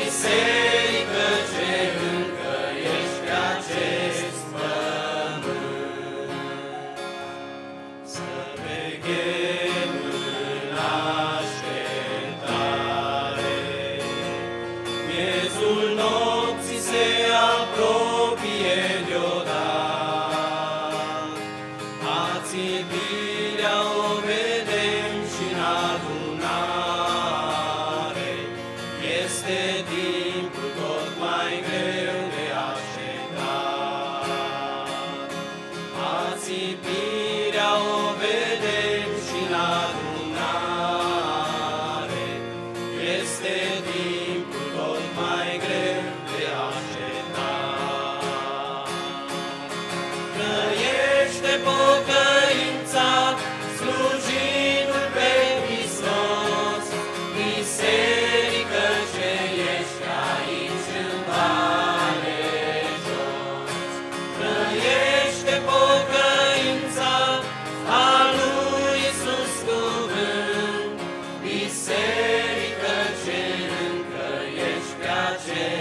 biserică ce încă ești pe acest pământ. Să veghem în așteptare, miezul nopții se apropie deodată. Ațipirea o vedem și-n adunare, este timpul tot mai greu de așteptat. Ațipirea o vedem și-n adunare, este timpul tot mai greu de așteptat. Trăiește pocăința, slujindu-L pe Hristos, biserică ce ești aici în vale jos. Trăiește pocăința a lui Iisus cuvânt, biserică ce încă ești pe acest